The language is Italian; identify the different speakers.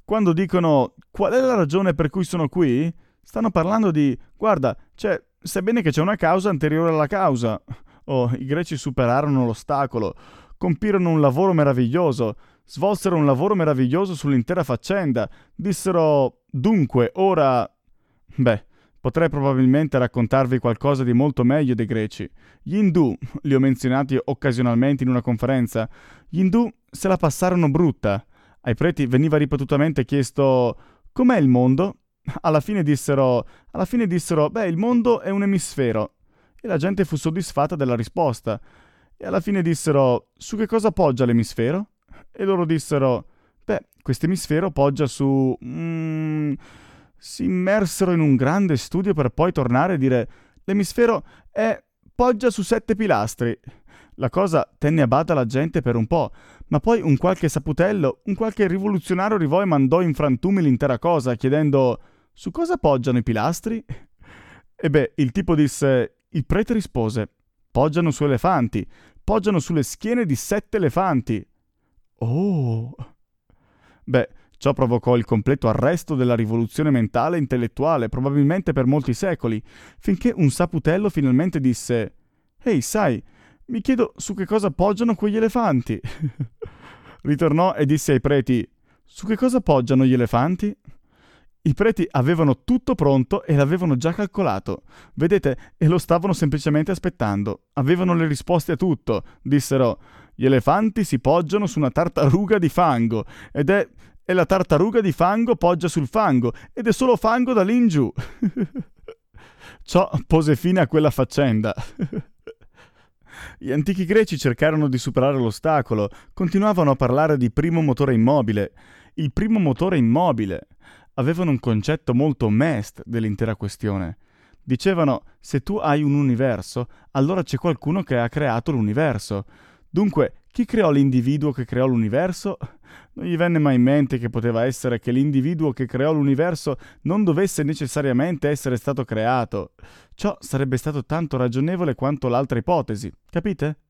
Speaker 1: Quando dicono qual è la ragione per cui sono qui, stanno parlando di guarda, sai bene che c'è una causa anteriore alla causa. Oh, i greci superarono l'ostacolo, compirono un lavoro meraviglioso, svolsero un lavoro meraviglioso sull'intera faccenda. Dissero dunque, ora... Beh, potrei probabilmente raccontarvi qualcosa di molto meglio dei greci. Gli indù, li ho menzionati occasionalmente in una conferenza, gli indù se la passarono brutta. Ai preti veniva ripetutamente chiesto com'è il mondo? Alla fine dissero, beh, il mondo è un emisfero. E la gente fu soddisfatta della risposta. E alla fine dissero, su che cosa poggia l'emisfero? E loro dissero, beh, questo emisfero poggia su... Si immersero in un grande studio per poi tornare e dire, l'emisfero poggia su 7 pilastri. La cosa tenne a bada la gente per un po', ma poi un qualche saputello, un qualche rivoluzionario arrivò e mandò in frantumi l'intera cosa, chiedendo su cosa poggiano i pilastri? E beh, il tipo disse, il prete rispose, poggiano su elefanti, poggiano sulle schiene di 7 elefanti. Oh! Beh, ciò provocò il completo arresto della rivoluzione mentale e intellettuale, probabilmente per molti secoli, finché un saputello finalmente disse «Ehi, sai, mi chiedo su che cosa poggiano quegli elefanti». Ritornò e disse ai preti «Su che cosa poggiano gli elefanti?» I preti avevano tutto pronto e l'avevano già calcolato. Vedete, e lo stavano semplicemente aspettando. Avevano le risposte a tutto. Dissero «Gli elefanti si poggiano su una tartaruga di fango e la tartaruga di fango poggia sul fango ed è solo fango da lì in giù». Ciò pose fine a quella faccenda. Gli antichi greci cercarono di superare l'ostacolo, continuavano a parlare di primo motore immobile. Il primo motore immobile. Avevano un concetto molto mest dell'intera questione. Dicevano, se tu hai un universo, allora c'è qualcuno che ha creato l'universo. Dunque, chi creò l'individuo che creò l'universo? Non gli venne mai in mente che poteva essere che l'individuo che creò l'universo non dovesse necessariamente essere stato creato. Ciò sarebbe stato tanto ragionevole quanto l'altra ipotesi, capite?